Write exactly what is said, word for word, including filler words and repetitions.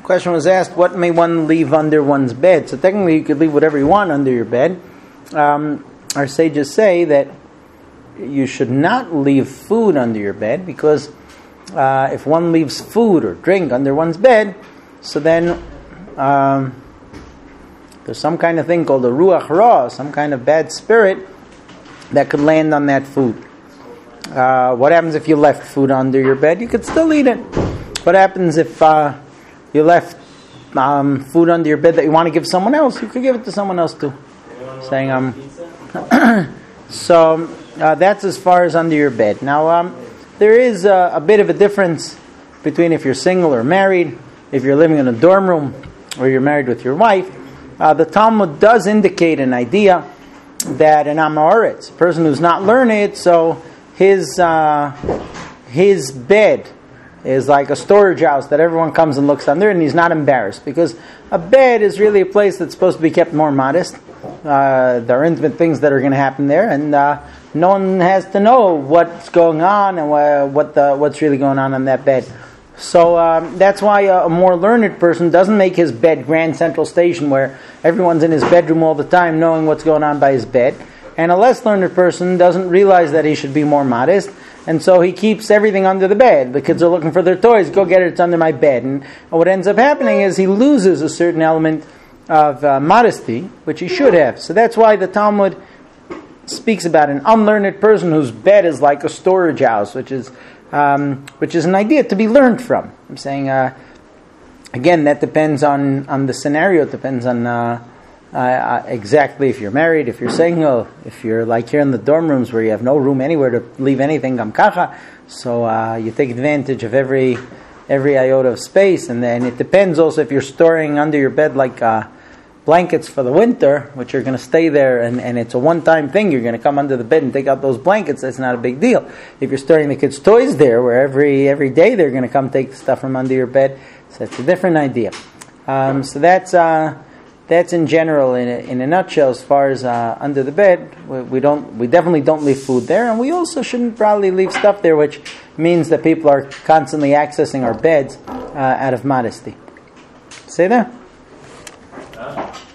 question was asked, what may one leave under one's bed? So technically you could leave whatever you want under your bed. Um, our sages say that you should not leave food under your bed, because uh, if one leaves food or drink under one's bed, so then um, there's some kind of thing called a ruach ra, some kind of bad spirit that could land on that food. Uh, what happens if you left food under your bed? You could still eat it. What happens if uh, you left um, food under your bed that you want to give someone else? You could give it to someone else too. Saying um, so uh, that's as far as under your bed. Now um, there is a, a bit of a difference between if you're single or married, if you're living in a dorm room, or you're married with your wife. Uh, the Talmud does indicate an idea that an Amoritz, a person who's not learned, so his uh, his bed is like a storage house that everyone comes and looks under, and he's not embarrassed, because a bed is really a place that's supposed to be kept more modest. Uh, there are intimate things that are going to happen there, and uh, no one has to know what's going on and wh- what the, what's really going on on that bed. So um, that's why a, a more learned person doesn't make his bed Grand Central Station, where everyone's in his bedroom all the time knowing what's going on by his bed. And a less learned person doesn't realize that he should be more modest, and so he keeps everything under the bed. The kids are looking for their toys, go get it, it's under my bed. And what ends up happening is he loses a certain element of uh, modesty, which he should have. So that's why the Talmud speaks about an unlearned person whose bed is like a storage house, which is um, which is an idea to be learned from. I'm saying, uh, again, that depends on, on the scenario. It depends on uh, uh, exactly if you're married, if you're single, if you're like here in the dorm rooms where you have no room anywhere to leave anything, gam kacha, so uh, you take advantage of every every iota of space. And then it depends also if you're storing under your bed like uh, blankets for the winter, which are going to stay there, and, and it's a one-time thing. You're going to come under the bed and take out those blankets. That's not a big deal. If you're storing the kids' toys there, where every every day they're going to come take the stuff from under your bed, so that's a different idea. Um, so that's uh, that's in general, in a, in a nutshell, as far as uh, under the bed. We, we don't, we definitely don't leave food there, and we also shouldn't probably leave stuff there, which means that people are constantly accessing our beds uh, out of modesty. Say that.